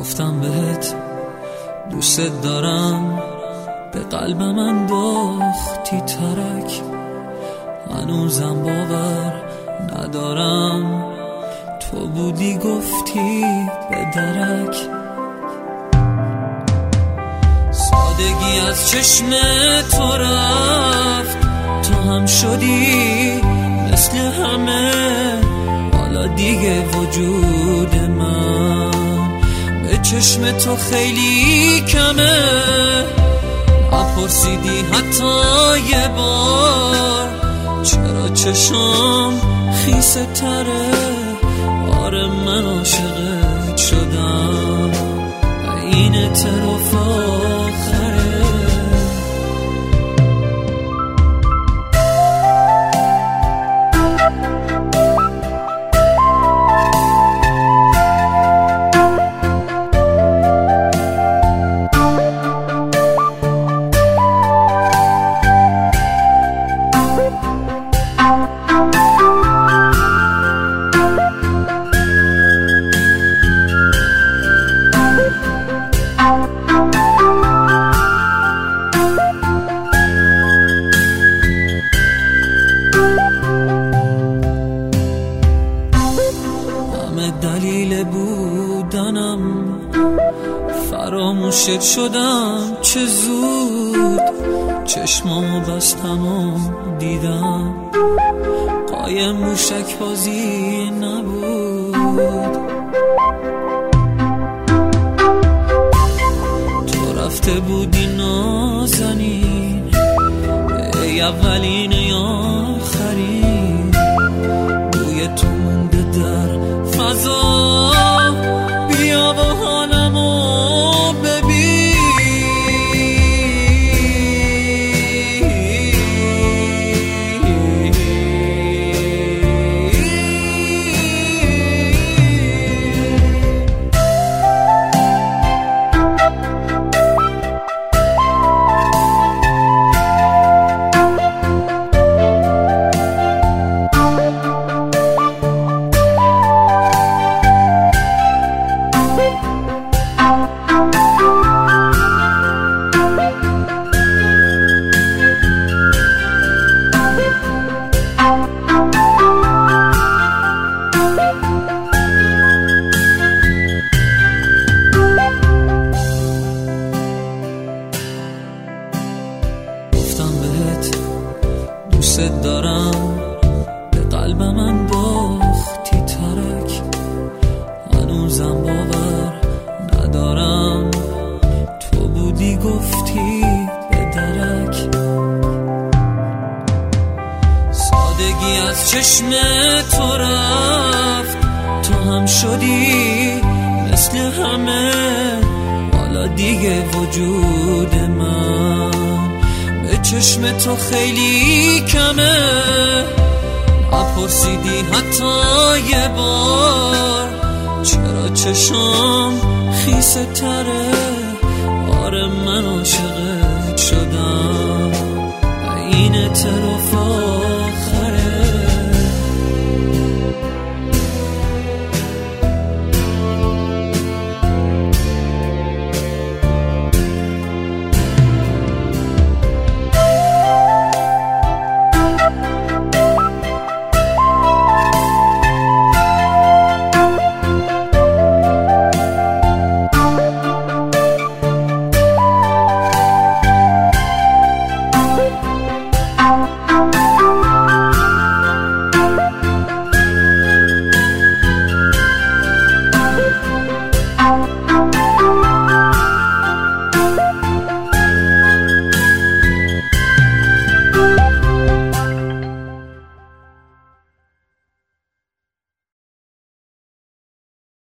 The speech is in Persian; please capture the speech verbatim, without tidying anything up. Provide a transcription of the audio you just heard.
گفتم بهت دوست دارم، به قلبم انداختی ترک، هنوزم باور ندارم تو بودی گفتی به درک. سادگی از چشم تو رفت، تو هم شدی مثل همه، حالا دیگه وجود من به چشم تو خیلی کمه. نپرسیدی حتی یه بار چرا چشم خیسه تره. آره من عاشقت شدم، این طرف آخره. دلیل بودنم فراموشت شدم، چه زود چشمامو بستم و دیدم قایم موشک بازی نبود. تو رفته بودی نازنین، ای اولین یا آخرین، بوی تو مونده در فضا. بیا و حالمو ببین، دوست دارم، به قلبم انداختی ترک، هنوزم باور ندارم تو بودی گفتی به درک. سادگی از چشم تو رفت، تو هم شدی مثل همه، حالا دیگه وجود من به چشم تو خیلی کمه. نپرسیدی حتی یه بار چرا چشم خیسه تره. آره من عاشقت شدم، این